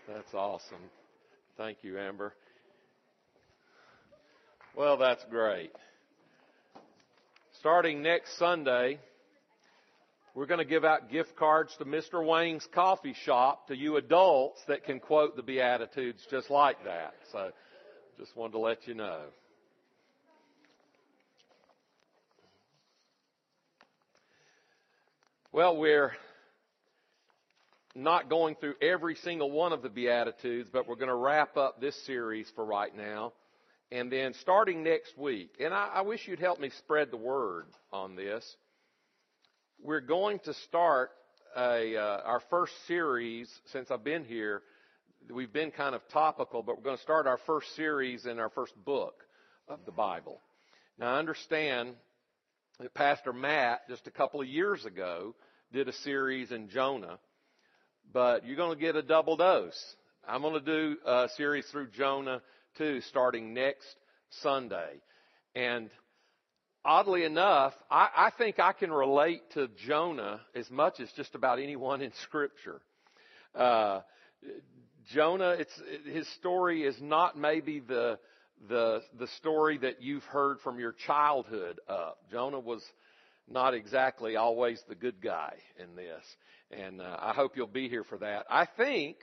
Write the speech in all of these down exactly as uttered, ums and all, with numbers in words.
That's awesome. Thank you, Amber. Well, that's great. Starting next Sunday, we're going to give out gift cards to Mister Wang's coffee shop to you adults that can quote the Beatitudes just like that. So just wanted to let you know. Well, we're not going through every single one of the Beatitudes, but we're going to wrap up this series for right now. And then starting next week, and I, I wish you'd help me spread the word on this, we're going to start a, uh, our first series since I've been here. We've been kind of topical, but we're going to start our first series in our first book of the Bible. Now, I understand that Pastor Matt, just a couple of years ago, did a series in Jonah, but you're going to get a double dose. I'm going to do a series through Jonah, too, starting next Sunday. And oddly enough, I, I think I can relate to Jonah as much as just about anyone in Scripture. Uh, Jonah, it's, his story is not maybe the the the story that you've heard from your childhood up. Jonah was not exactly always the good guy in this, and uh, I hope you'll be here for that. I think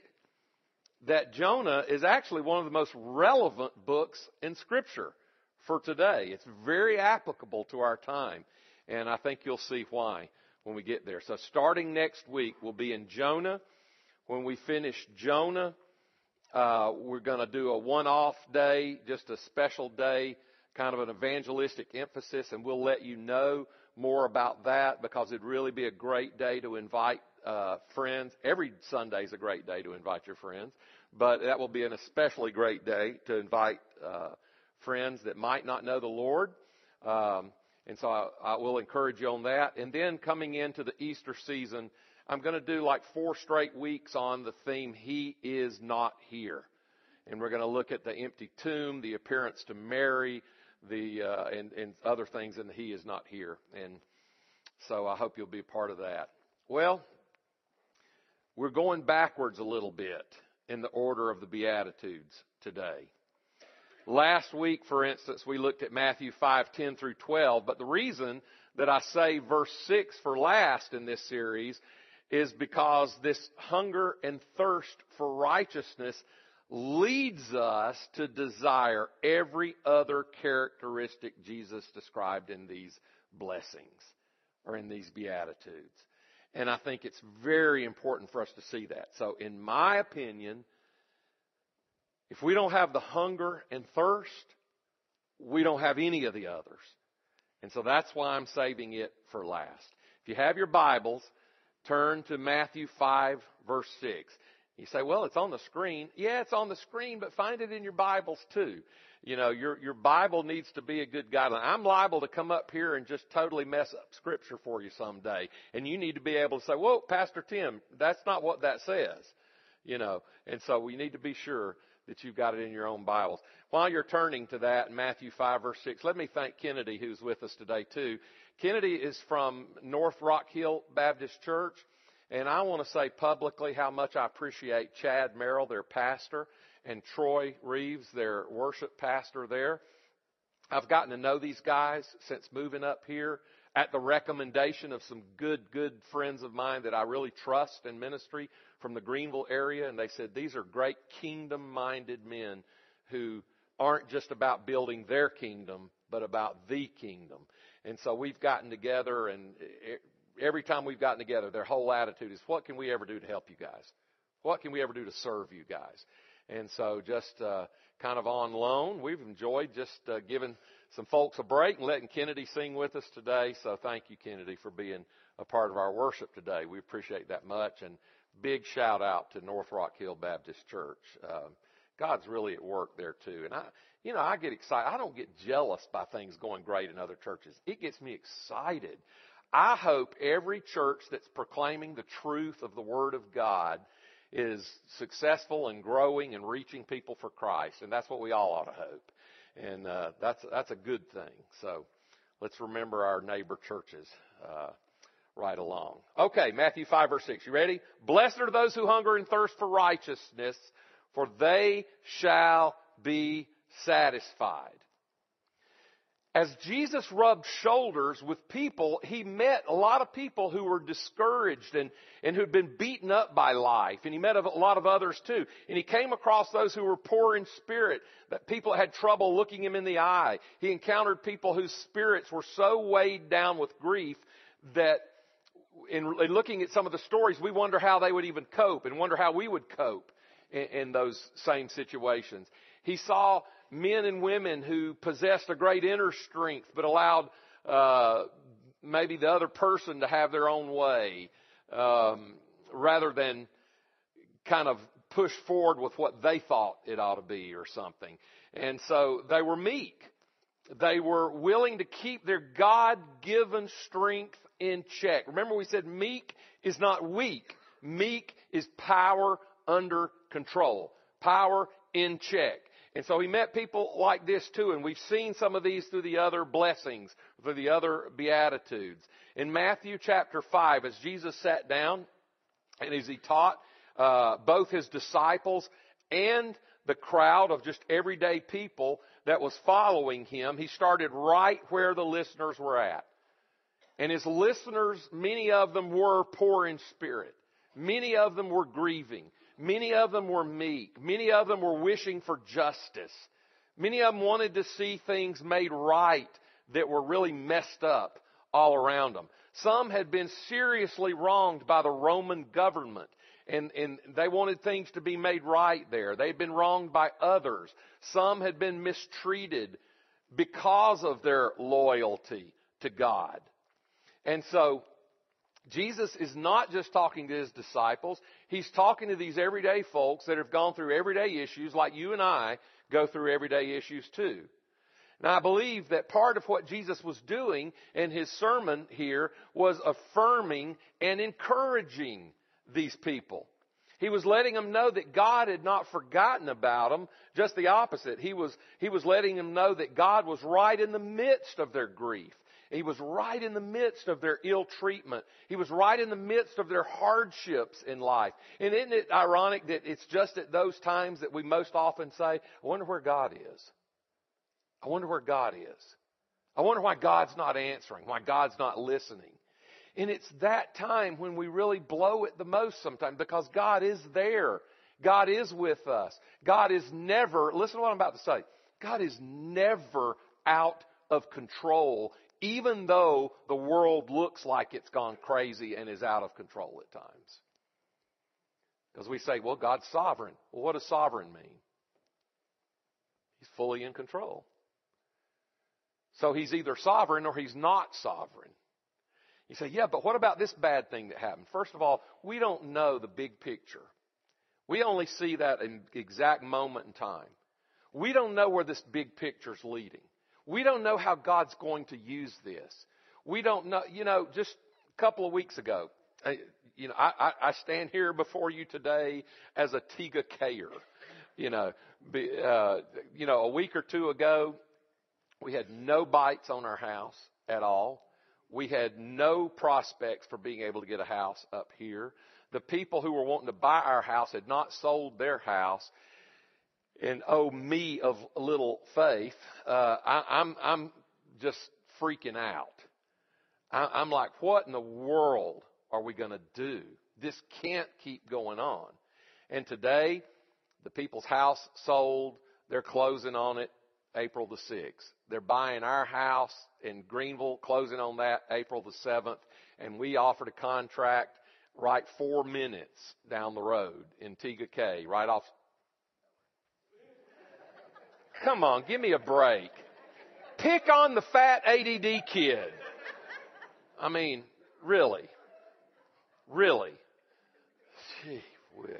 that Jonah is actually one of the most relevant books in Scripture for today. It's very applicable to our time, and I think you'll see why when we get there. So starting next week, we'll be in Jonah. When we finish Jonah, uh, we're going to do a one-off day, just a special day, kind of an evangelistic emphasis, and we'll let you know more about that because it'd really be a great day to invite uh, friends. Every Sunday is a great day to invite your friends, but that will be an especially great day to invite uh, friends that might not know the Lord. Um, and so I, I will encourage you on that. And then coming into the Easter season, I'm going to do like four straight weeks on the theme, He is not here. And we're going to look at the empty tomb, the appearance to Mary, the uh, and, and other things in the He is not here. And so I hope you'll be a part of that. Well, we're going backwards a little bit in the order of the Beatitudes today. Last week, for instance, we looked at Matthew five, ten through twelve. But the reason that I say verse six for last in this series is because this hunger and thirst for righteousness leads us to desire every other characteristic Jesus described in these blessings or in these Beatitudes. And I think it's very important for us to see that. So in my opinion, if we don't have the hunger and thirst, we don't have any of the others. And so that's why I'm saving it for last. If you have your Bibles, turn to Matthew five, verse six. You say, well, it's on the screen. Yeah, it's on the screen, but find it in your Bibles too. You know, your your Bible needs to be a good guideline. I'm liable to come up here and just totally mess up Scripture for you someday. And you need to be able to say, whoa, Pastor Tim, that's not what that says. You know, and so we need to be sure that you've got it in your own Bibles. While you're turning to that in Matthew five, verse six, let me thank Kennedy, who's with us today too. Kennedy is from North Rock Hill Baptist Church, and I want to say publicly how much I appreciate Chad Merrill, their pastor, and Troy Reeves, their worship pastor there. I've gotten to know these guys since moving up here at the recommendation of some good, good friends of mine that I really trust in ministry from the Greenville area, and they said these are great kingdom-minded men who aren't just about building their kingdom, but about the kingdom. And so we've gotten together, and every time we've gotten together, their whole attitude is, what can we ever do to help you guys? What can we ever do to serve you guys? And so just uh, kind of on loan, we've enjoyed just uh, giving some folks a break and letting Kennedy sing with us today. So thank you, Kennedy, for being a part of our worship today. We appreciate that much. And big shout out to North Rock Hill Baptist Church. Uh, God's really at work there too. And I, you know, I get excited. I don't get jealous by things going great in other churches. It gets me excited. I hope every church that's proclaiming the truth of the Word of God is successful and growing and reaching people for Christ. And that's what we all ought to hope. And uh, that's that's a good thing. So let's remember our neighbor churches uh, right along. Okay, Matthew five, verse six. You ready? Blessed are those who hunger and thirst for righteousness, for they shall be satisfied. As Jesus rubbed shoulders with people, he met a lot of people who were discouraged and, and who'd been beaten up by life. And he met a lot of others too. And he came across those who were poor in spirit, that people had trouble looking him in the eye. He encountered people whose spirits were so weighed down with grief that in, in looking at some of the stories, we wonder how they would even cope and wonder how we would cope in, in those same situations. He saw men and women who possessed a great inner strength but allowed uh, maybe the other person to have their own way um, rather than kind of push forward with what they thought it ought to be or something. And so they were meek. They were willing to keep their God-given strength in check. Remember, we said meek is not weak. Meek is power under control, power in check. And so he met people like this too, and we've seen some of these through the other blessings, through the other Beatitudes. In Matthew chapter five, as Jesus sat down and as he taught uh, both his disciples and the crowd of just everyday people that was following him, he started right where the listeners were at. And his listeners, many of them were poor in spirit. Many of them were grieving. Many of them were meek. Many of them were wishing for justice. Many of them wanted to see things made right that were really messed up all around them. Some had been seriously wronged by the Roman government, and, and they wanted things to be made right there. They'd been wronged by others. Some had been mistreated because of their loyalty to God. And so Jesus is not just talking to his disciples. He's talking to these everyday folks that have gone through everyday issues like you and I go through everyday issues too. Now, I believe that part of what Jesus was doing in his sermon here was affirming and encouraging these people. He was letting them know that God had not forgotten about them, just the opposite. He was, he was letting them know that God was right in the midst of their grief. He was right in the midst of their ill treatment. He was right in the midst of their hardships in life. And isn't it ironic that it's just at those times that we most often say, I wonder where God is. I wonder where God is. I wonder why God's not answering, why God's not listening. And it's that time when we really blow it the most sometimes, because God is there. God is with us. God is never, listen to what I'm about to say, God is never out of control, even though the world looks like it's gone crazy and is out of control at times. Because we say, well, God's sovereign. Well, what does sovereign mean? He's fully in control. So he's either sovereign or he's not sovereign. You say, yeah, but what about this bad thing that happened? First of all, we don't know the big picture. We only see that in exact moment in time. We don't know where this big picture's leading. We don't know how God's going to use this. We don't know, you know, just a couple of weeks ago, I, you know, I, I stand here before you today as a Tega-Kayer. You know, be, uh, you know, a week or two ago, we had no bites on our house at all. We had no prospects for being able to get a house up here. The people who were wanting to buy our house had not sold their house. And oh, me of little faith, uh, I, I'm I'm just freaking out. I, I'm like, what in the world are we going to do? This can't keep going on. And today, the people's house sold. They're closing on it April the sixth. They're buying our house in Greenville, closing on that April the seventh. And we offered a contract right four minutes down the road in Tega-Kay, right off. Come on, give me a break. Pick on the fat A D D kid. I mean, really. Really. Gee whiz.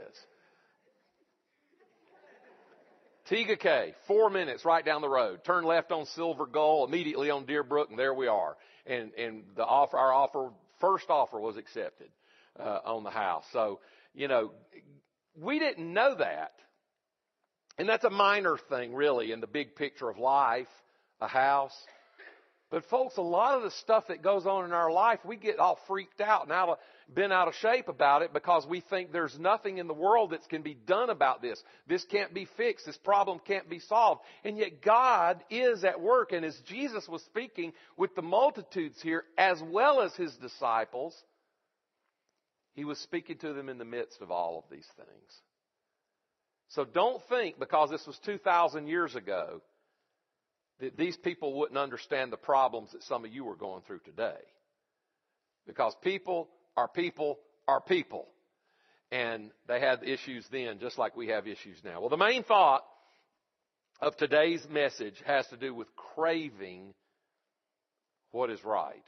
Tega-Kay, four minutes right down the road. Turn left on Silver Gull, immediately on Deerbrook, and there we are. And and the offer, our offer, first offer was accepted uh, on the house. So, you know, we didn't know that. And that's a minor thing, really, in the big picture of life, a house. But folks, a lot of the stuff that goes on in our life, we get all freaked out and out of, been out of shape about it because we think there's nothing in the world that can be done about this. This can't be fixed. This problem can't be solved. And yet God is at work. And as Jesus was speaking with the multitudes here, as well as His disciples, He was speaking to them in the midst of all of these things. So don't think because this was two thousand years ago that these people wouldn't understand the problems that some of you are going through today. Because people are people are people. And they had issues then just like we have issues now. Well, the main thought of today's message has to do with craving what is right.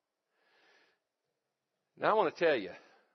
Now I want to tell you,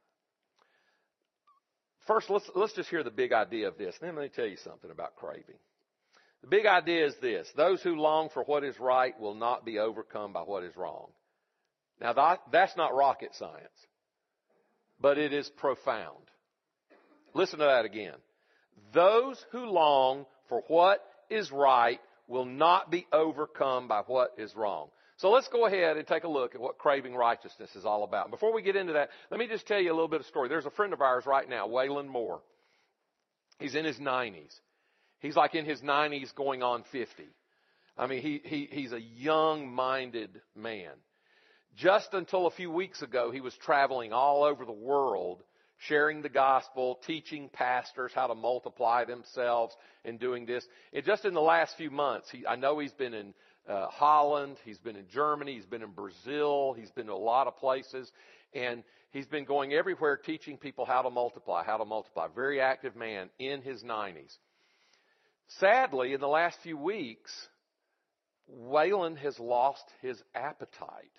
first let's, let's just hear the big idea of this. Then let me tell you something about craving. The big idea is this: those who long for what is right will not be overcome by what is wrong. Now, that, that's not rocket science, but it is profound. Listen to that again. Those who long for what is right will not be overcome by what is wrong. So let's go ahead and take a look at what craving righteousness is all about. Before we get into that, let me just tell you a little bit of story. There's a friend of ours right now, Waylon Moore. He's in his nineties. He's like in his nineties going on fifty. I mean, he, he he's a young-minded man. Just until a few weeks ago, he was traveling all over the world, sharing the gospel, teaching pastors how to multiply themselves and doing this. And just in the last few months, he, I know he's been in uh, Holland, he's been in Germany, he's been in Brazil, he's been to a lot of places. And he's been going everywhere teaching people how to multiply, how to multiply. Very active man in his nineties. Sadly, in the last few weeks, Waylon has lost his appetite.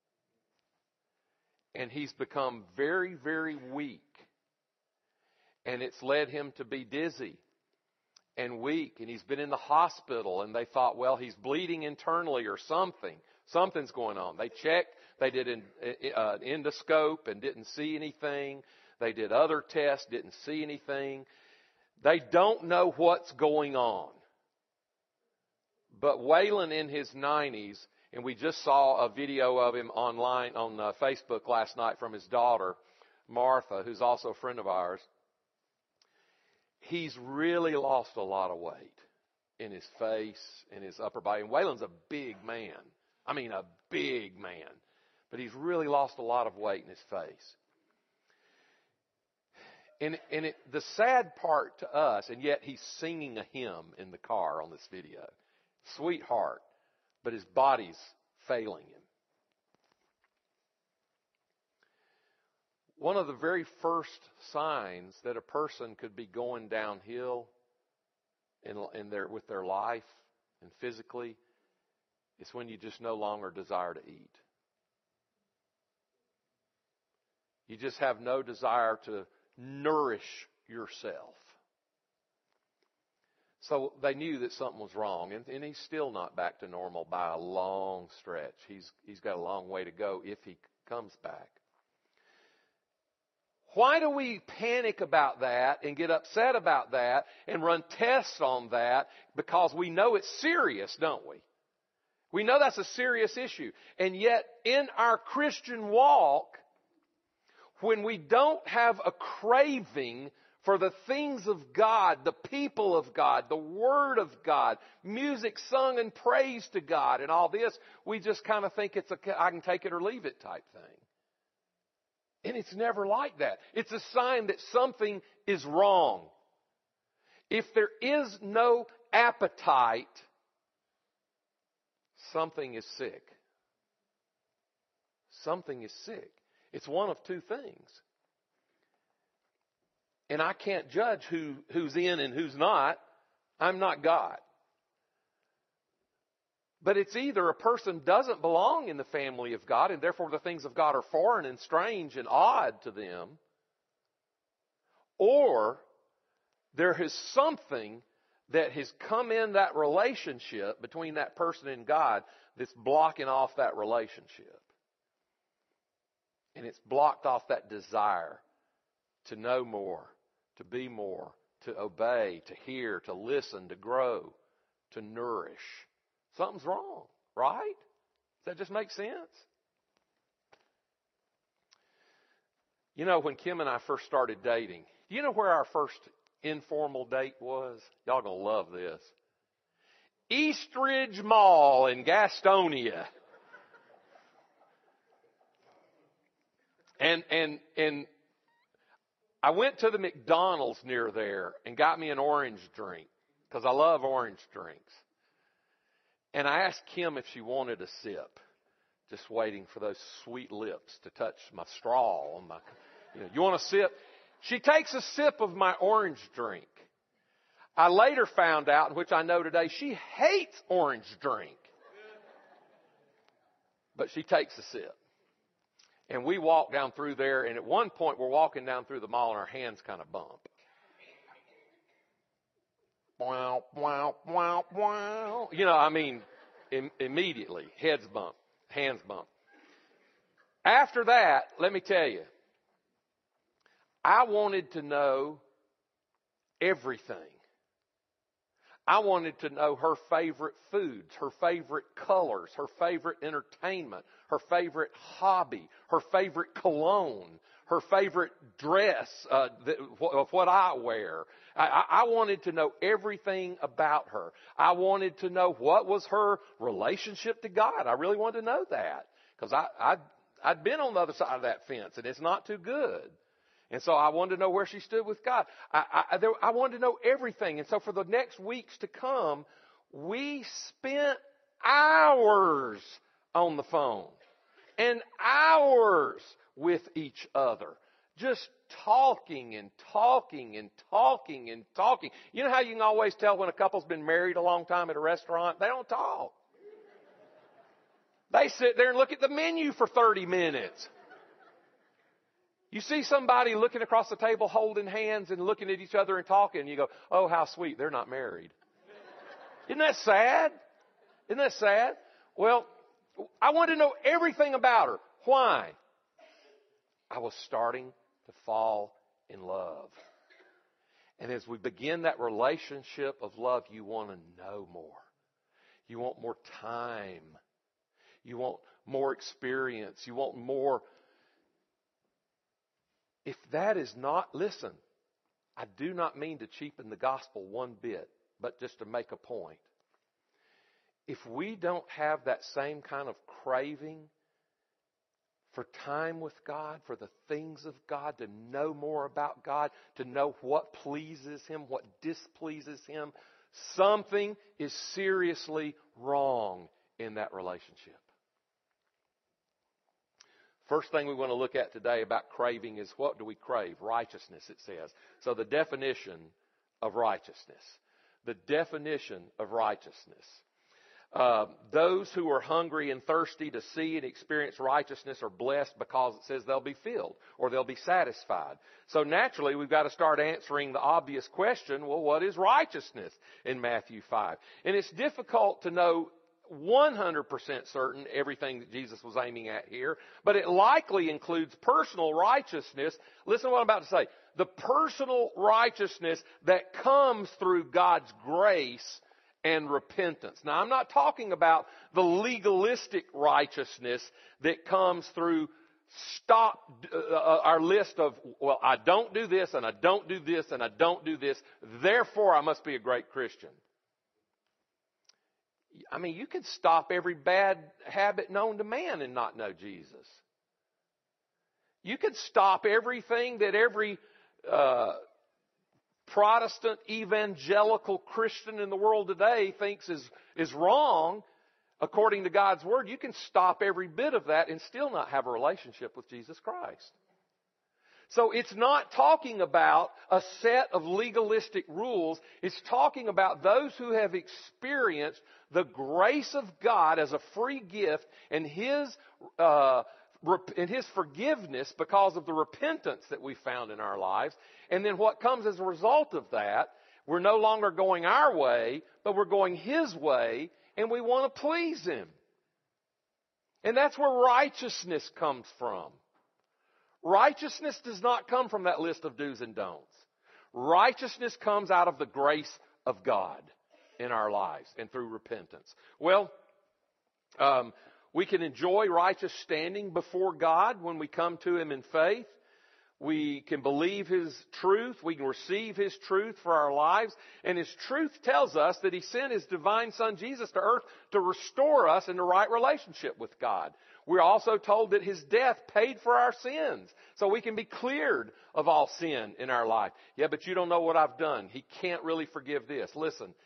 And he's become very, very weak. And it's led him to be dizzy and weak. And he's been in the hospital. And they thought, well, he's bleeding internally or something. Something's going on. They checked. They did an uh, endoscope and didn't see anything. They did other tests, didn't see anything. They don't know what's going on. But Waylon in his nineties, and we just saw a video of him online on uh, Facebook last night from his daughter, Martha, who's also a friend of ours. He's really lost a lot of weight in his face, in his upper body. And Waylon's a big man. I mean, a big man. But he's really lost a lot of weight in his face. And, and it, the sad part to us, and yet he's singing a hymn in the car on this video. Sweetheart. But his body's failing him. One of the very first signs that a person could be going downhill in, in their, with their life and physically is when you just no longer desire to eat. You just have no desire to nourish yourself. So they knew that something was wrong, and, and he's still not back to normal by a long stretch. He's he's got a long way to go if he comes back. Why do we panic about that and get upset about that and run tests on that? Because we know it's serious, don't we? We know that's a serious issue. And yet in our Christian walk, when we don't have a craving for the things of God, the people of God, the Word of God, music sung and praise to God and all this, we just kind of think it's a I can take it or leave it type thing. And it's never like that. It's a sign that something is wrong. If there is no appetite, something is sick. Something is sick. It's one of two things. And I can't judge who, who's in and who's not. I'm not God. But it's either a person doesn't belong in the family of God, and therefore the things of God are foreign and strange and odd to them, or there is something that has come in that relationship between that person and God that's blocking off that relationship. And it's blocked off that desire to know more, to be more, to obey, to hear, to listen, to grow, to nourish. Something's wrong, right? that just make sense? You know, when Kim and I first started dating, you know where our first informal date was? Y'all gonna love this. Eastridge Mall in Gastonia. And, and, and I went to the McDonald's near there and got me an orange drink because I love orange drinks. And I asked Kim if she wanted a sip, just waiting for those sweet lips to touch my straw on my, you know, you want a sip? She takes a sip of my orange drink. I later found out, which I know today, she hates orange drink. But she takes a sip. And we walk down through there, and at one point we're walking down through the mall and our hands kind of bump. Wow, wow, wow, wow. You know, I mean, im- immediately, heads bump, hands bump. After that, let me tell you, I wanted to know everything. I wanted to know her favorite foods, her favorite colors, her favorite entertainment, her favorite hobby, her favorite cologne, her favorite dress, uh, that, of what I wear. I, I wanted to know everything about her. I wanted to know what was her relationship to God. I really wanted to know that because I, I, I'd been on the other side of that fence, and it's not too good. And so I wanted to know where she stood with God. I, I, there, I wanted to know everything. And so for the next weeks to come, we spent hours on the phone and hours with each other, just talking and talking and talking and talking. You know how you can always tell when a couple's been married a long time at a restaurant? They don't talk. They sit there and look at the menu for thirty minutes. You see somebody looking across the table holding hands and looking at each other and talking, and you go, oh, how sweet, they're not married. Isn't that sad? Isn't that sad? Well, I wanted to know everything about her. Why? I was starting to fall in love. And as we begin that relationship of love, you want to know more. You want more time. You want more experience. You want more. If that is not, listen, I do not mean to cheapen the gospel one bit, but just to make a point. If we don't have that same kind of craving for time with God, for the things of God, to know more about God, to know what pleases Him, what displeases Him, something is seriously wrong in that relationship. First thing we want to look at today about craving is what do we crave? Righteousness, it says. So the definition of righteousness. The definition of righteousness. Uh, those who are hungry and thirsty to see and experience righteousness are blessed because it says they'll be filled or they'll be satisfied. So naturally, we've got to start answering the obvious question, well, what is righteousness in Matthew five? And it's difficult to know one hundred percent certain everything that Jesus was aiming at here, but it likely includes personal righteousness. Listen to what I'm about to say. The personal righteousness that comes through God's grace and repentance. Now, I'm not talking about the legalistic righteousness that comes through stop uh, our list of, well, I don't do this and I don't do this and I don't do this, therefore I must be a great Christian. I mean, you could stop every bad habit known to man and not know Jesus. You could stop everything that every uh, Protestant evangelical Christian in the world today thinks is, is wrong according to God's Word. You can stop every bit of that and still not have a relationship with Jesus Christ. So it's not talking about a set of legalistic rules. It's talking about those who have experienced the grace of God as a free gift and His uh, and His forgiveness because of the repentance that we found in our lives. And then what comes as a result of that, we're no longer going our way, but we're going His way, and we want to please Him. And that's where righteousness comes from. Righteousness does not come from that list of do's and don'ts. Righteousness comes out of the grace of God in our lives and through repentance. Well, um, We can enjoy righteous standing before God when we come to Him in faith. We can believe His truth. We can receive His truth for our lives. And His truth tells us that He sent His divine Son Jesus to earth to restore us in the right relationship with God. We're also told that His death paid for our sins, so we can be cleared of all sin in our life. Yeah, but you don't know what I've done. He can't really forgive this. Listen,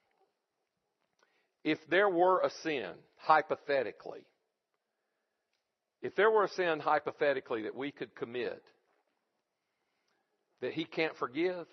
if there were a sin, hypothetically, if there were a sin hypothetically that we could commit that He can't forgive,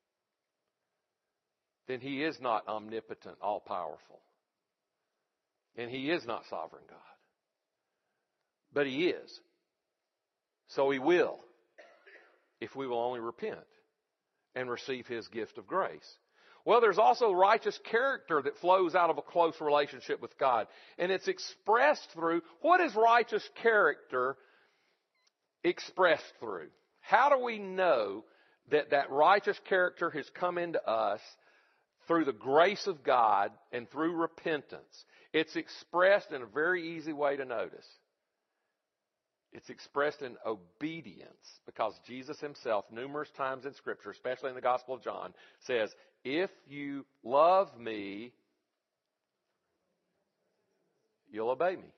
then He is not omnipotent, all-powerful. And He is not sovereign God. But He is. So He will, if we will only repent and receive His gift of grace. Well, there's also righteous character that flows out of a close relationship with God. And it's expressed through, what is righteous character expressed through? How do we know that that righteous character has come into us through the grace of God and through repentance? It's expressed in a very easy way to notice. It's expressed in obedience, because Jesus Himself, numerous times in Scripture, especially in the Gospel of John, says, if you love me, you'll obey me.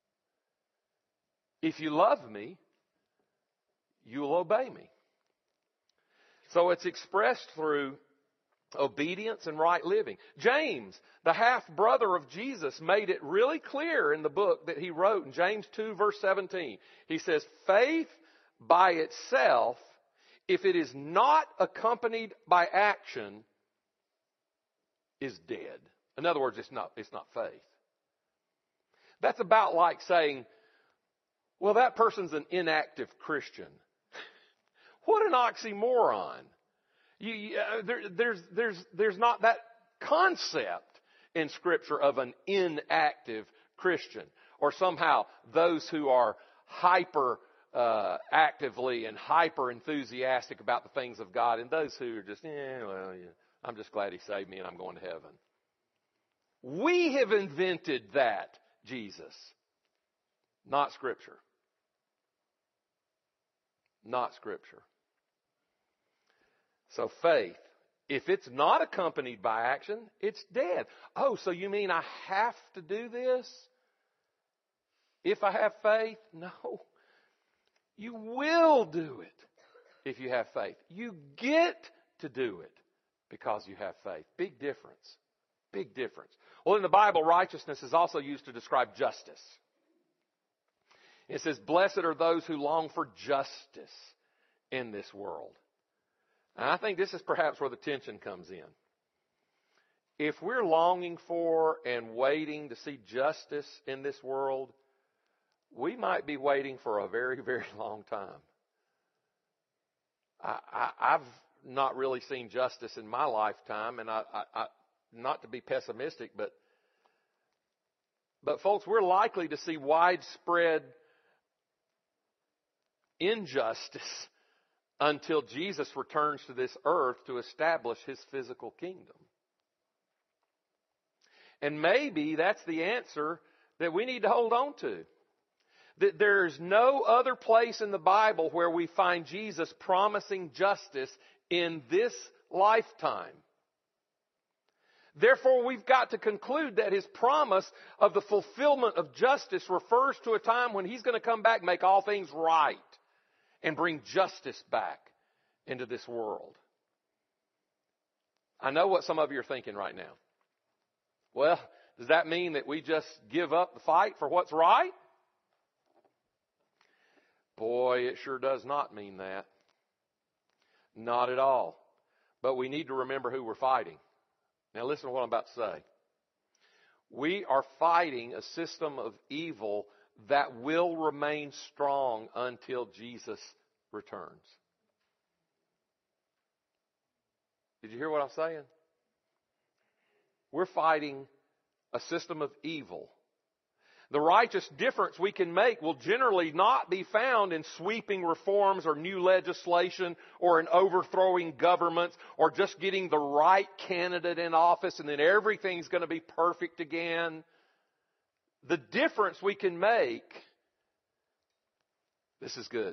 If you love me, you'll obey me. So it's expressed through obedience and right living. James, the half-brother of Jesus, made it really clear in the book that he wrote in James two, verse seventeen. He says, faith by itself, if it is not accompanied by action, is dead. In other words, it's not, it's not faith. That's about like saying, well, that person's an inactive Christian. What an oxymoron. You, you, uh, there, there's, there's, there's not that concept in Scripture of an inactive Christian, or somehow those who are hyper uh, actively and hyper enthusiastic about the things of God, and those who are just, eh, well, yeah, I'm just glad He saved me and I'm going to heaven. We have invented that Jesus, not Scripture. Not Scripture. So faith, if it's not accompanied by action, it's dead. Oh, so you mean I have to do this if I have faith? No. You will do it if you have faith. You get to do it because you have faith. Big difference. Big difference. Well, in the Bible, righteousness is also used to describe justice. It says, blessed are those who long for justice in this world. And I think this is perhaps where the tension comes in. If we're longing for and waiting to see justice in this world, we might be waiting for a very, very long time. I, I, I've not really seen justice in my lifetime, and I, I, I, not to be pessimistic, but, but folks, we're likely to see widespread injustice until Jesus returns to this earth to establish His physical kingdom. And maybe that's the answer that we need to hold on to. That there's no other place in the Bible where we find Jesus promising justice in this lifetime. Therefore, we've got to conclude that His promise of the fulfillment of justice refers to a time when He's going to come back and make all things right and bring justice back into this world. I know what some of you are thinking right now. Well, does that mean that we just give up the fight for what's right? Boy, it sure does not mean that. Not at all. But we need to remember who we're fighting. Now listen to what I'm about to say. We are fighting a system of evil that will remain strong until Jesus returns. Did you hear what I'm saying? We're fighting a system of evil. The righteous difference we can make will generally not be found in sweeping reforms or new legislation or in overthrowing governments or just getting the right candidate in office and then everything's going to be perfect again. The difference we can make, this is good.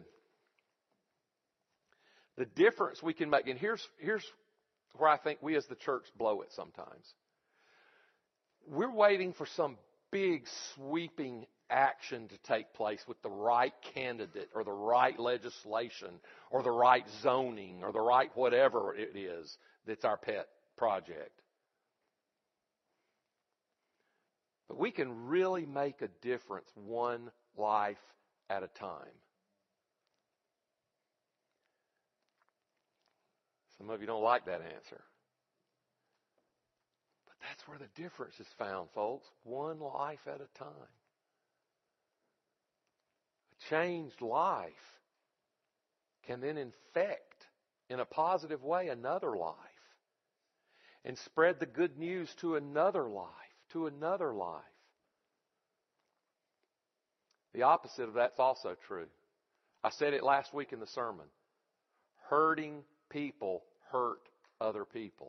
The difference we can make, and here's, here's where I think we as the church blow it sometimes. We're waiting for some big sweeping action to take place with the right candidate or the right legislation or the right zoning or the right whatever it is that's our pet project. But we can really make a difference one life at a time. Some of you don't like that answer. But that's where the difference is found, folks. One life at a time. A changed life can then infect in a positive way another life and spread the good news to another life, to another life. The opposite of that's also true. I said it last week in the sermon. Hurting people hurt other people.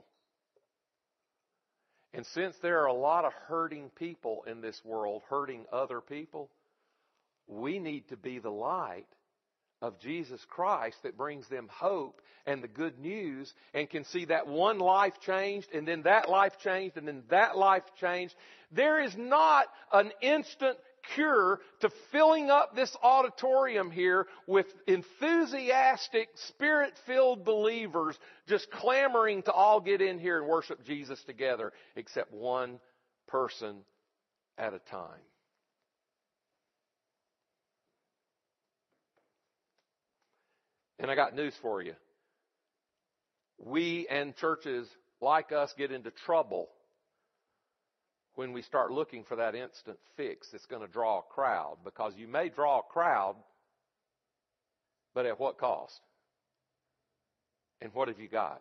And since there are a lot of hurting people in this world, hurting other people, we need to be the light of Jesus Christ that brings them hope and the good news and can see that one life changed and then that life changed and then that life changed. There is not an instant cure to filling up this auditorium here with enthusiastic, spirit-filled believers just clamoring to all get in here and worship Jesus together, except one person at a time. And I got news for you. We and churches like us get into trouble when we start looking for that instant fix that's going to draw a crowd. Because you may draw a crowd, but at what cost? And what have you got?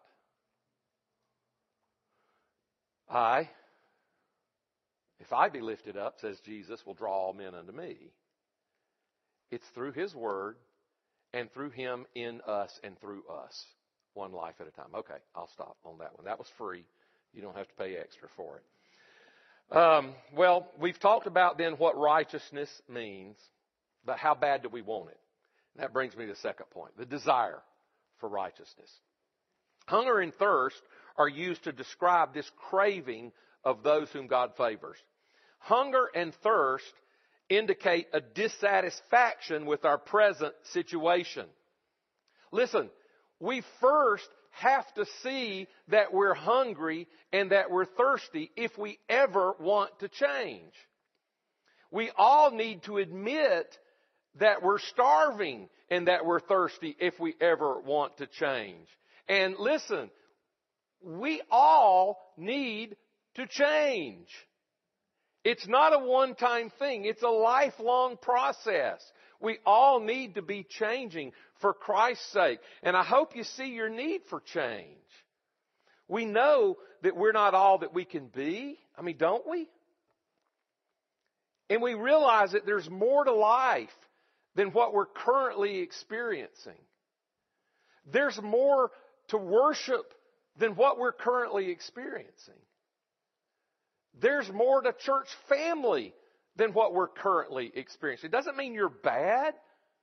I, if I be lifted up, says Jesus, will draw all men unto me. It's through His Word and through Him in us and through us. One life at a time. Okay, I'll stop on that one. That was free. You don't have to pay extra for it. Um, well, we've talked about then what righteousness means, but how bad do we want it? And that brings me to the second point, the desire for righteousness. Hunger and thirst are used to describe this craving of those whom God favors. Hunger and thirst indicate a dissatisfaction with our present situation. Listen, we first have to see that we're hungry and that we're thirsty if we ever want to change. We all need to admit that we're starving and that we're thirsty if we ever want to change. And listen, we all need to change. It's not a one-time thing. It's a lifelong process. We all need to be changing for Christ's sake. And I hope you see your need for change. We know that we're not all that we can be. I mean, don't we? And we realize that there's more to life than what we're currently experiencing. There's more to worship than what we're currently experiencing. There's more to church family than what we're currently experiencing. It doesn't mean you're bad.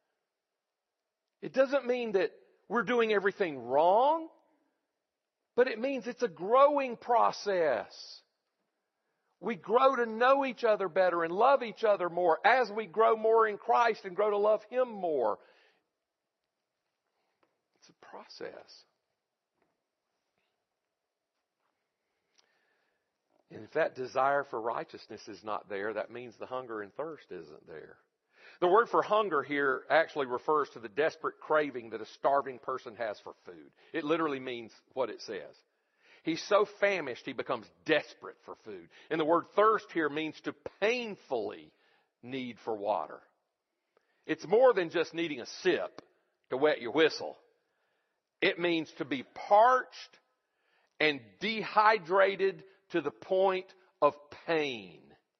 It doesn't mean that we're doing everything wrong. But it means it's a growing process. We grow to know each other better and love each other more as we grow more in Christ and grow to love Him more. It's a process. And if that desire for righteousness is not there, that means the hunger and thirst isn't there. The word for hunger here actually refers to the desperate craving that a starving person has for food. It literally means what it says. He's so famished he becomes desperate for food. And the word thirst here means to painfully need for water. It's more than just needing a sip to wet your whistle. It means to be parched and dehydrated to the point of pain.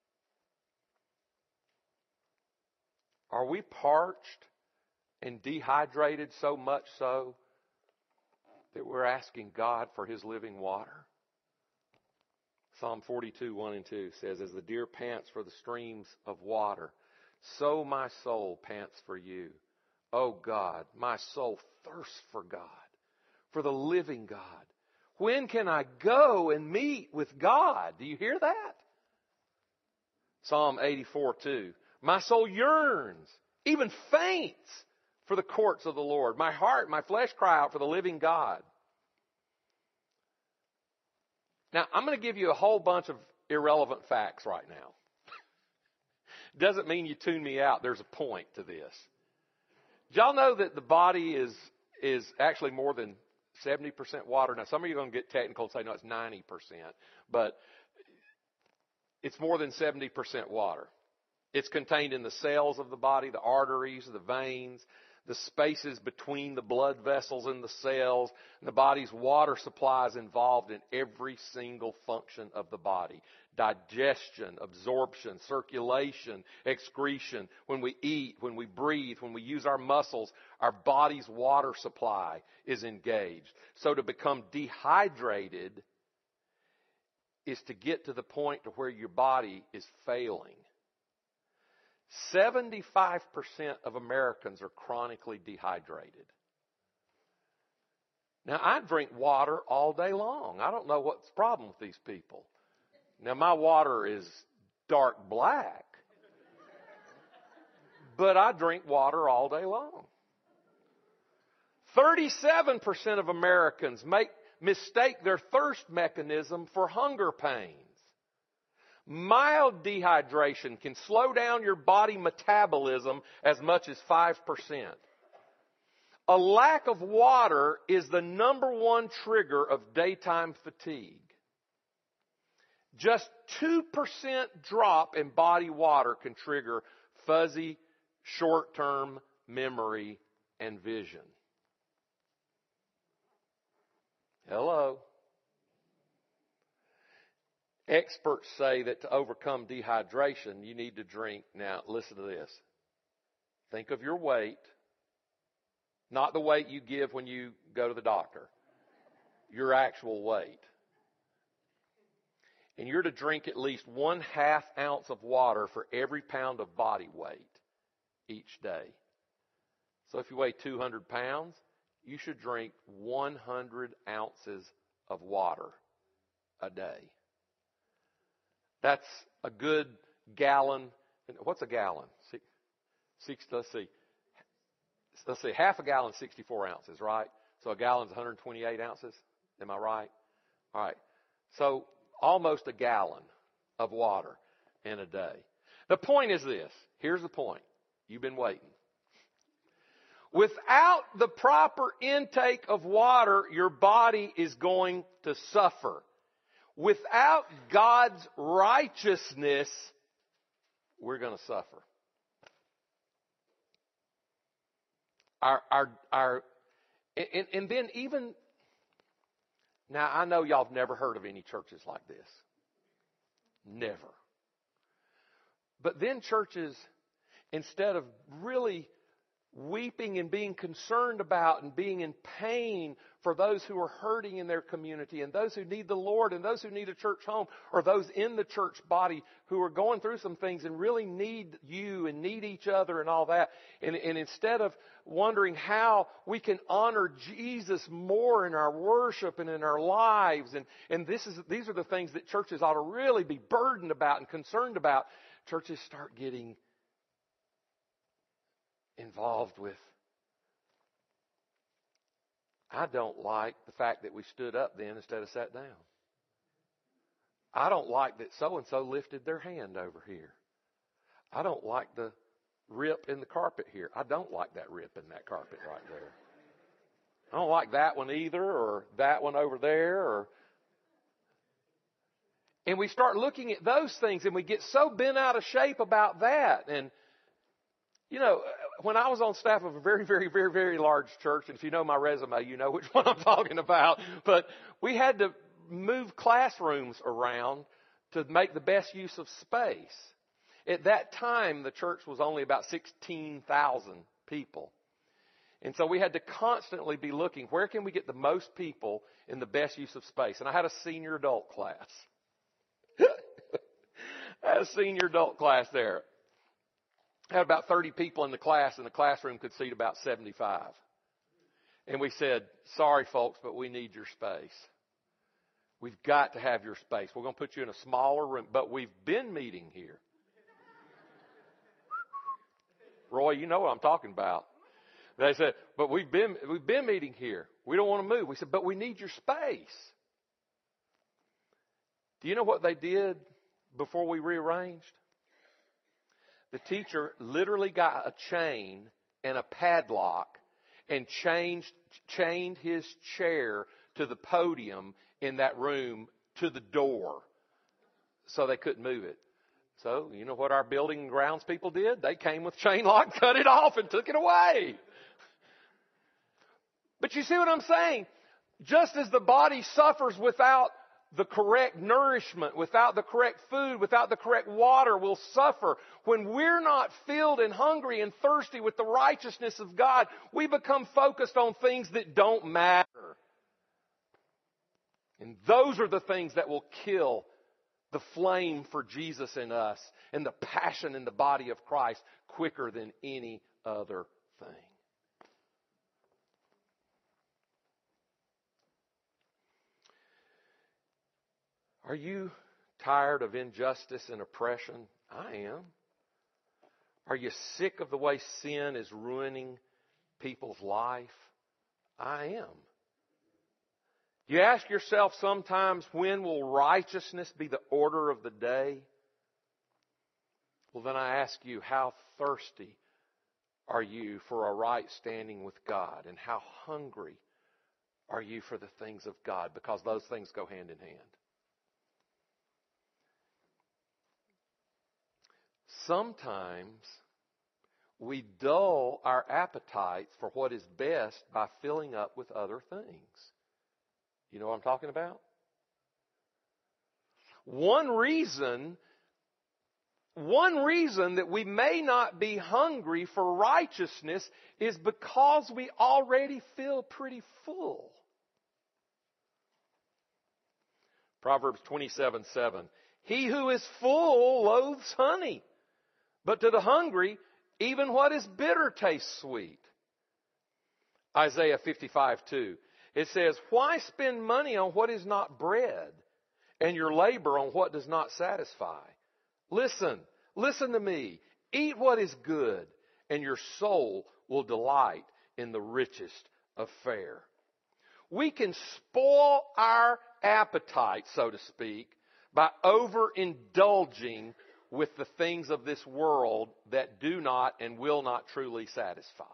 Are we parched and dehydrated so much so that we're asking God for His living water? Psalm forty-two, one and two says, as the deer pants for the streams of water, so my soul pants for you. O God, my soul thirsts for God, for the living God. When can I go and meet with God? Do you hear that? Psalm eighty-four, two. My soul yearns, even faints, for the courts of the Lord. My heart, my flesh cry out for the living God. Now, I'm going to give you a whole bunch of irrelevant facts right now. Doesn't mean you tune me out. There's a point to this. Did y'all know that the body is is actually more than seventy percent water? Now, some of you are going to get technical and say, no, it's ninety percent. But it's more than seventy percent water. It's contained in the cells of the body, the arteries, the veins, the spaces between the blood vessels in the cells. And the body's water supply is involved in every single function of the body. Digestion, absorption, circulation, excretion. When we eat, when we breathe, when we use our muscles, our body's water supply is engaged. So to become dehydrated is to get to the point to where your body is failing. seventy-five percent of Americans are chronically dehydrated. Now, I drink water all day long. I don't know what's the problem with these people. Now, my water is dark black, but I drink water all day long. thirty-seven percent of Americans make mistake their thirst mechanism for hunger pains. Mild dehydration can slow down your body metabolism as much as five percent. A lack of water is the number one trigger of daytime fatigue. Just two percent drop in body water can trigger fuzzy, short-term memory and vision. Hello. Experts say that to overcome dehydration, you need to drink. Now, listen to this. Think of your weight, not the weight you give when you go to the doctor, your actual weight. And you're to drink at least one half ounce of water for every pound of body weight each day. So if you weigh two hundred pounds, you should drink one hundred ounces of water a day. That's a good gallon. What's a gallon? Six, six, let's see. Let's see. Half a gallon, sixty-four ounces, right? So a gallon's one hundred twenty-eight ounces. Am I right? All right. So almost a gallon of water in a day. The point is this. Here's the point. You've been waiting. Without the proper intake of water, your body is going to suffer. Without God's righteousness, we're going to suffer. Our, our, our, and, and then even, now I know y'all have never heard of any churches like this. Never. But then churches, instead of really weeping and being concerned about and being in pain for those who are hurting in their community and those who need the Lord and those who need a church home or those in the church body who are going through some things and really need you and need each other and all that. And, and instead of wondering how we can honor Jesus more in our worship and in our lives, and, and this is these are the things that churches ought to really be burdened about and concerned about, churches start getting involved with, I don't like the fact that we stood up then instead of sat down. I don't like that so-and-so lifted their hand over here. I don't like the rip in the carpet here. I don't like that rip in that carpet right there. I don't like that one either, or that one over there, or... And we start looking at those things and we get so bent out of shape about that. And you know, when I was on staff of a very, very, very, very large church, and if you know my resume, you know which one I'm talking about, but we had to move classrooms around to make the best use of space. At that time, the church was only about sixteen thousand people. And so we had to constantly be looking, where can we get the most people in the best use of space? And I had a senior adult class. I had a senior adult class there. I had about thirty people in the class, and the classroom could seat about seventy-five. And we said, sorry, folks, but we need your space. We've got to have your space. We're going to put you in a smaller room, but we've been meeting here. Roy, you know what I'm talking about. They said, but we've been, we've been meeting here. We don't want to move. We said, but we need your space. Do you know what they did before we rearranged? The teacher literally got a chain and a padlock and changed, chained his chair to the podium in that room to the door so they couldn't move it. So, you know what our building and grounds people did? They came with chain lock, cut it off, and took it away. But you see what I'm saying? Just as the body suffers without the correct nourishment, without the correct food, without the correct water, will suffer. When we're not filled and hungry and thirsty with the righteousness of God, we become focused on things that don't matter. And those are the things that will kill the flame for Jesus in us and the passion in the body of Christ quicker than any other thing. Are you tired of injustice and oppression? I am. Are you sick of the way sin is ruining people's life? I am. You ask yourself sometimes, when will righteousness be the order of the day? Well, then I ask you, how thirsty are you for a right standing with God? And how hungry are you for the things of God? Because those things go hand in hand. Sometimes we dull our appetites for what is best by filling up with other things. You know what I'm talking about? One reason, one reason that we may not be hungry for righteousness is because we already feel pretty full. Proverbs twenty-seven seven. He who is full loathes honey, but to the hungry, even what is bitter tastes sweet. Isaiah fifty-five two. It says, why spend money on what is not bread, and your labor on what does not satisfy? Listen, listen to me. Eat what is good, and your soul will delight in the richest of fare. We can spoil our appetite, so to speak, by overindulging with the things of this world that do not and will not truly satisfy.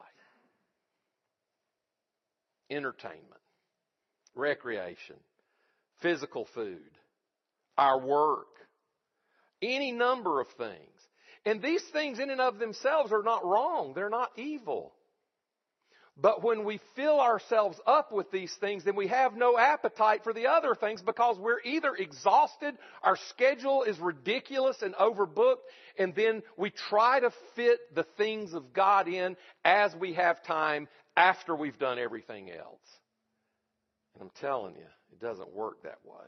Entertainment, recreation, physical food, our work, any number of things. And these things in and of themselves are not wrong. They're not evil. But when we fill ourselves up with these things, then we have no appetite for the other things because we're either exhausted, our schedule is ridiculous and overbooked, and then we try to fit the things of God in as we have time after we've done everything else. And I'm telling you, it doesn't work that way.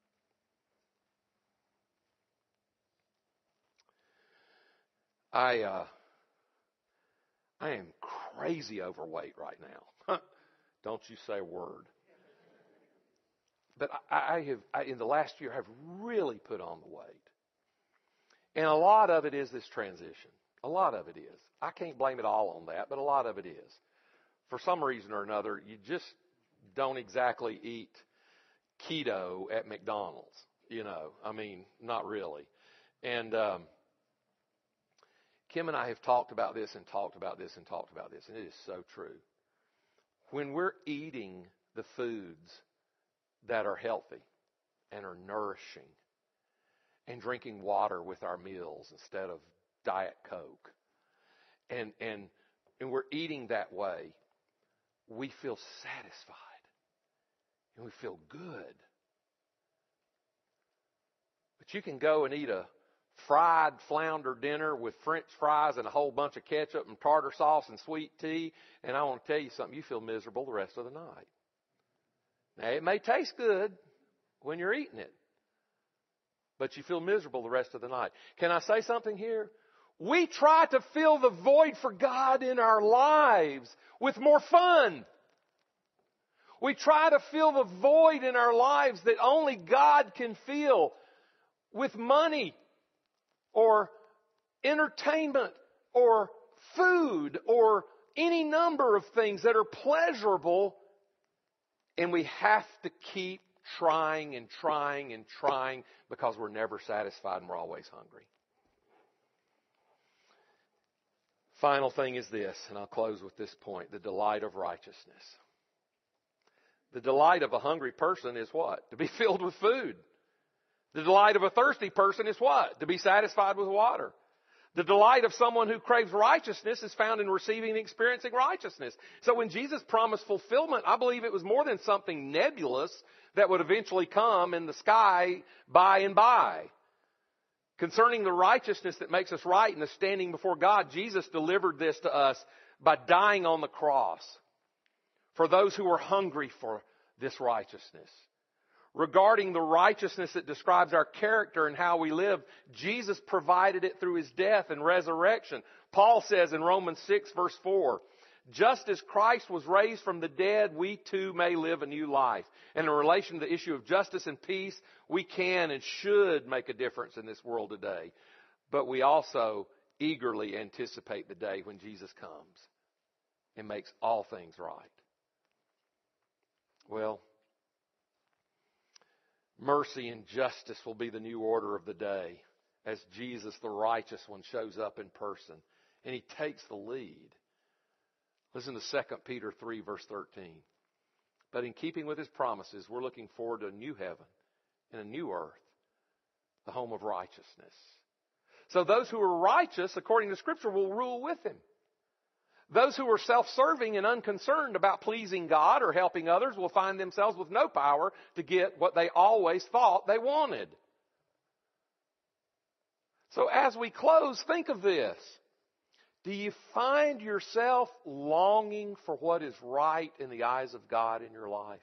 I, uh, I am crazy overweight right now. Don't you say a word. But I, I have, I, in the last year, have really put on the weight. And a lot of it is this transition. A lot of it is. I can't blame it all on that, but a lot of it is. For some reason or another, you just don't exactly eat keto at McDonald's. You know, I mean, not really. And um, Kim and I have talked about this and talked about this and talked about this, and it is so true. When we're eating the foods that are healthy and are nourishing and drinking water with our meals instead of Diet Coke, and, and, and we're eating that way, we feel satisfied and we feel good. But you can go and eat a fried flounder dinner with French fries and a whole bunch of ketchup and tartar sauce and sweet tea, and I want to tell you something, you feel miserable the rest of the night. Now, it may taste good when you're eating it, but you feel miserable the rest of the night. Can I say something here? We try to fill the void for God in our lives with more fun. We try to fill the void in our lives that only God can fill with money or entertainment or food or any number of things that are pleasurable. And we have to keep trying and trying and trying because we're never satisfied and we're always hungry. Final thing is this, and I'll close with this point, the delight of righteousness. The delight of a hungry person is what? To be filled with food. The delight of a thirsty person is what? To be satisfied with water. The delight of someone who craves righteousness is found in receiving and experiencing righteousness. So when Jesus promised fulfillment, I believe it was more than something nebulous that would eventually come in the sky by and by. Concerning the righteousness that makes us right and the standing before God, Jesus delivered this to us by dying on the cross for those who were hungry for this righteousness. Regarding the righteousness that describes our character and how we live, Jesus provided it through His death and resurrection. Paul says in Romans six verse four, just as Christ was raised from the dead, we too may live a new life. And in relation to the issue of justice and peace, we can and should make a difference in this world today. But we also eagerly anticipate the day when Jesus comes and makes all things right. Well, mercy and justice will be the new order of the day as Jesus, the righteous one, shows up in person and He takes the lead. Listen to Second Peter three, verse thirteen. But in keeping with His promises, we're looking forward to a new heaven and a new earth, the home of righteousness. So those who are righteous, according to Scripture, will rule with Him. Those who are self-serving and unconcerned about pleasing God or helping others will find themselves with no power to get what they always thought they wanted. So as we close, think of this. Do you find yourself longing for what is right in the eyes of God in your life?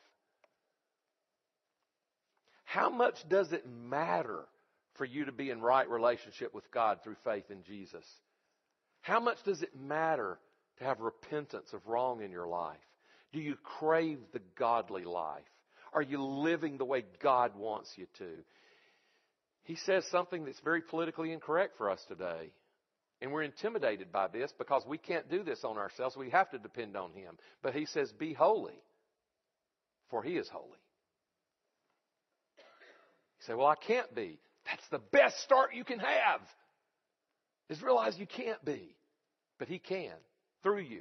How much does it matter for you to be in right relationship with God through faith in Jesus? How much does it matter to have repentance of wrong in your life? Do you crave the godly life? Are you living the way God wants you to? He says something that's very politically incorrect for us today. And we're intimidated by this because we can't do this on ourselves. We have to depend on Him. But He says, be holy, for He is holy. You say, well, I can't be. That's the best start you can have, is realize you can't be. But He can, through you.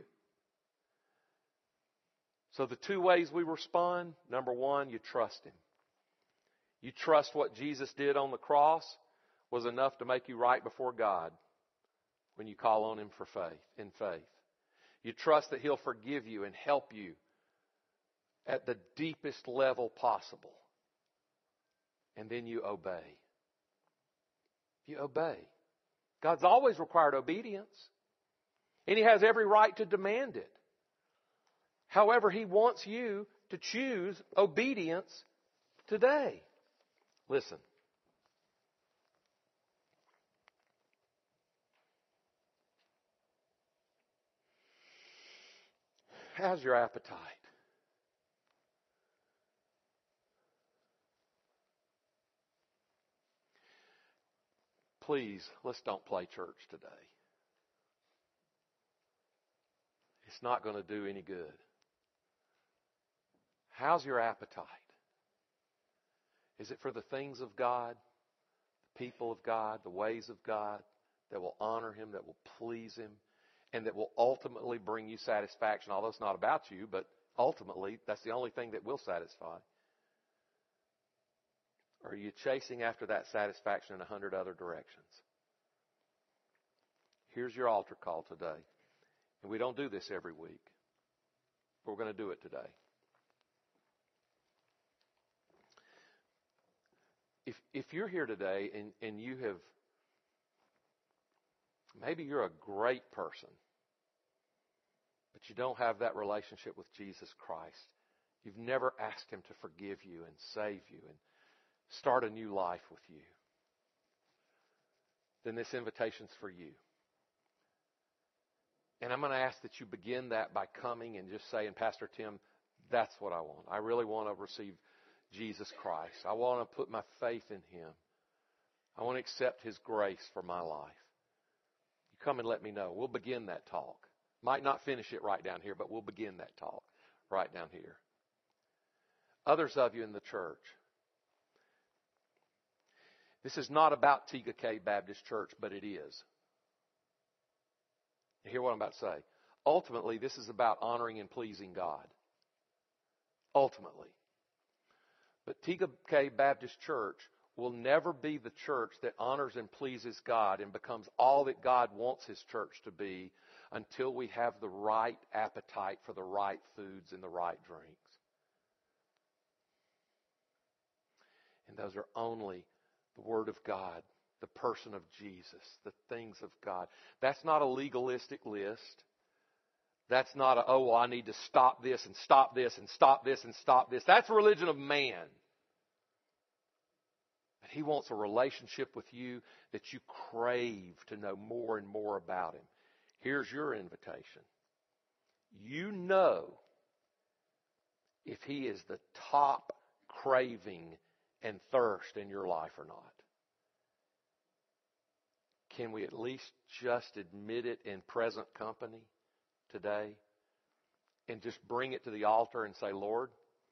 So the two ways we respond, number one, you trust Him. You trust what Jesus did on the cross was enough to make you right before God when you call on Him for faith, in faith. You trust that He'll forgive you and help you at the deepest level possible. And then you obey. You obey. God's always required obedience. And He has every right to demand it. However, He wants you to choose obedience today. Listen. How's your appetite? Please, let's don't play church today. It's not going to do any good. How's your appetite? Is it for the things of God, the people of God, the ways of God that will honor Him, that will please Him, and that will ultimately bring you satisfaction? Although it's not about you, but ultimately that's the only thing that will satisfy. Or are you chasing after that satisfaction in a hundred other directions? Here's your altar call today. And we don't do this every week. But we're going to do it today. If if you're here today and, and you have, maybe you're a great person, but you don't have that relationship with Jesus Christ. You've never asked Him to forgive you and save you and start a new life with you. then this invitation's for you. And I'm going to ask that you begin that by coming and just saying, Pastor Tim, that's what I want. I really want to receive Jesus Christ. I want to put my faith in Him. I want to accept His grace for my life. You come and let me know. We'll begin that talk. Might not finish it right down here, but we'll begin that talk right down here. Others of you in the church, this is not about Tega Cave Baptist Church, but it is. You hear what I'm about to say? Ultimately, this is about honoring and pleasing God. Ultimately. But Tega Cave Baptist Church will never be the church that honors and pleases God and becomes all that God wants His church to be until we have the right appetite for the right foods and the right drinks. And those are only the Word of God, the person of Jesus, the things of God. That's not a legalistic list. That's not a, oh, well, I need to stop this and stop this and stop this and stop this. That's a religion of man. But He wants a relationship with you that you crave to know more and more about Him. Here's your invitation. You know if He is the top craving and thirst in your life or not. Can we at least just admit it in present company today and just bring it to the altar and say, Lord,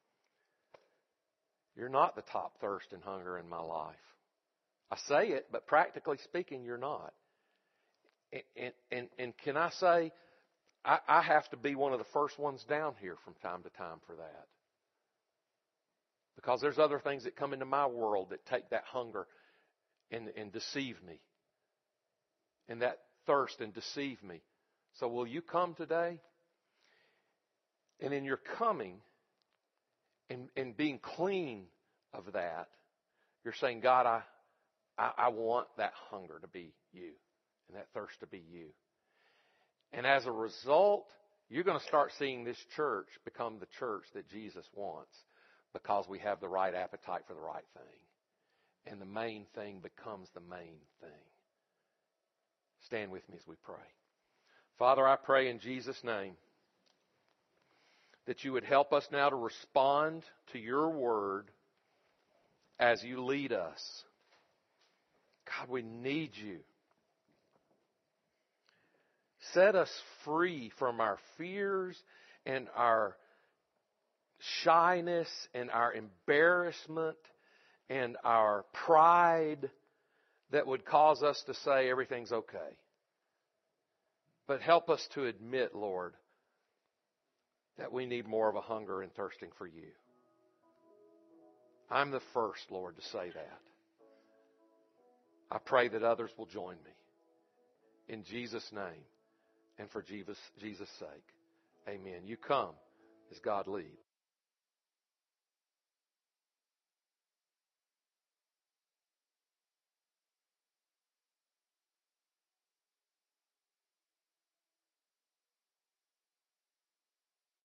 You're not the top thirst and hunger in my life. I say it, but practically speaking, You're not. And, and, and, and can I say, I, I have to be one of the first ones down here from time to time for that. Because there's other things that come into my world that take that hunger and, and deceive me. And that thirst and deceive me. So will you come today? And in your coming and, and being clean of that, you're saying, God, I, I, I want that hunger to be You and that thirst to be You. And as a result, you're going to start seeing this church become the church that Jesus wants because we have the right appetite for the right thing. And the main thing becomes the main thing. Stand with me as we pray. Father, I pray in Jesus' name that You would help us now to respond to Your word as You lead us. God, we need You. Set us free from our fears and our shyness and our embarrassment and our pride that would cause us to say everything's okay. But help us to admit, Lord, that we need more of a hunger and thirsting for You. I'm the first, Lord, to say that. I pray that others will join me. In Jesus' name and for Jesus, Jesus' sake. Amen. You come as God leads.